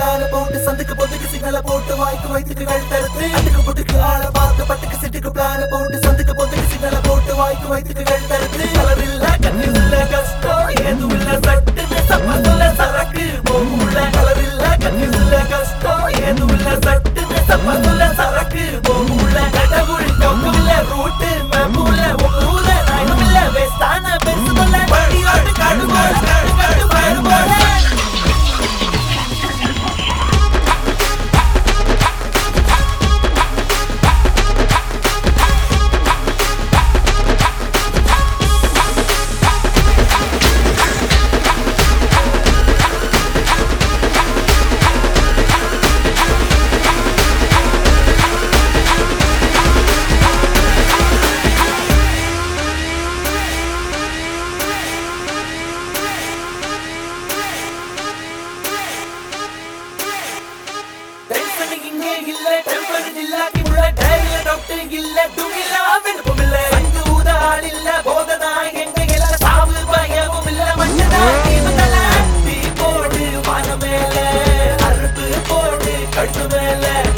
பிளான போட்டு சந்துக்கு பொந்துக்கு சிக்னல போட்டு வாய்க்கு வயிற்றுக்கு கழுத்தறுத்து அதுக்கு புட்டுக்கு ஆள பார்த்து பட்டுக்கு சிட்டுக்கு பிளான போட்டு சந்துக்கு பொந்துக்கு சிக்னல போட்டு வாய்க்கு வயிற்றுக்கு கழுத்தறுத்து கலரில்ல கண்ணில்ல கஷ்டம் ஏதும் இல்ல சட்டுன்னு சம்மதுல சரக்கு போகுள்ள கலரில்ல கண்ணில்ல கஷ்டம் ஏதும் இல்ல சட்டுன்னு சம்மதுல சரக்கு போகுள்ள கடவுள் கொக்குல ரூட்டு மேம்புல ஊர நாயும் இல்ல வேஸ்டான பெருசு போல வண்டியோடு காடு போல காடு வயறு போல இல்ல டெம்பர் ஜில்லாக்கி உள்ள டைல டாக்டர் இல்ல துமிலா விருப்பம் இல்ல அங்கு ஊதாள் இல்ல போதனா எங்க இல்ல சாவு பயமும் இல்ல மண்ணதா தீமதல தீ போடு வான மேல அறுப்பு போடு கட்டு மேல